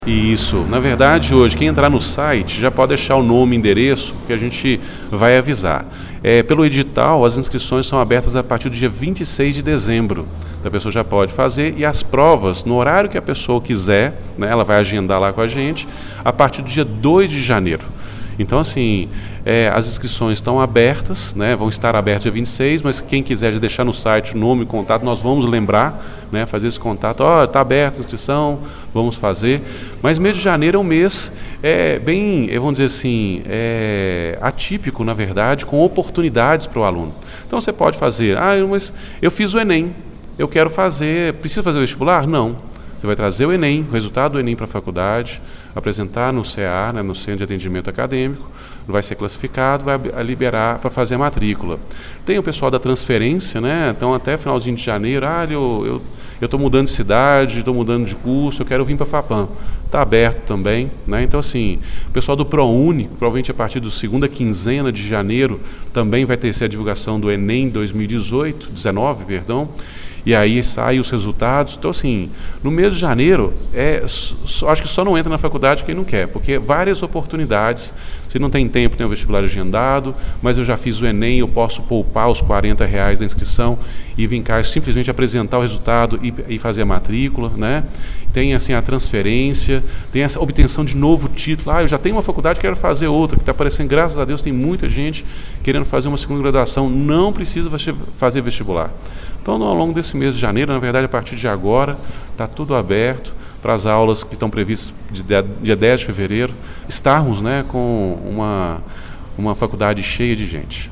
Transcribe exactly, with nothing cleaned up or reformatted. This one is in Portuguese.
Isso, na verdade hoje quem entrar no site já pode deixar o nome e endereço que a gente vai avisar. É, pelo edital as inscrições são abertas a partir do dia vinte e seis de dezembro, então a pessoa já pode fazer e as provas no horário que a pessoa quiser, né, ela vai agendar lá com a gente a partir do dia dois de janeiro. Então, assim, é, as inscrições estão abertas, né, vão estar abertas dia vinte e seis, mas quem quiser já deixar no site o nome e contato, nós vamos lembrar, né, fazer esse contato. Ó, está aberta a inscrição, vamos fazer. Mas mês de janeiro é um mês é, bem, vamos dizer assim, é, atípico, na verdade, com oportunidades para o aluno. Então, você pode fazer, ah, mas eu fiz o Enem, eu quero fazer, preciso fazer o vestibular? Não. Você vai trazer o Enem, o resultado do Enem para a faculdade, apresentar no C A, né, no Centro de Atendimento Acadêmico, vai ser classificado, vai liberar para fazer a matrícula. Tem o pessoal da transferência, né, então até finalzinho de janeiro, ah, eu eu estou mudando de cidade, estou mudando de curso, eu quero vir para a FAPAM. Está aberto também, né? Então, assim, o pessoal do ProUni, provavelmente a partir da segunda quinzena de janeiro, também vai ter essa divulgação do Enem dois mil e dezoito, dezenove, perdão, e aí saem os resultados. Então, assim, no mês de janeiro, é, só, acho que só não entra na faculdade quem não quer, porque várias oportunidades, se não tem tempo, tem o vestibular agendado, mas eu já fiz o Enem, eu posso poupar os quarenta reais da inscrição e vir cá simplesmente apresentar o resultado e, e fazer a matrícula, né? Tem, assim, a transferência, tem essa obtenção de novo título. Ah, eu já tenho uma faculdade, quero fazer outra, que está aparecendo, graças a Deus, tem muita gente querendo fazer uma segunda graduação, não precisa fazer vestibular. Então, ao longo desse mês de janeiro, na verdade, a partir de agora, está tudo aberto para as aulas que estão previstas de dia dez de fevereiro, estarmos, né, com uma, uma faculdade cheia de gente.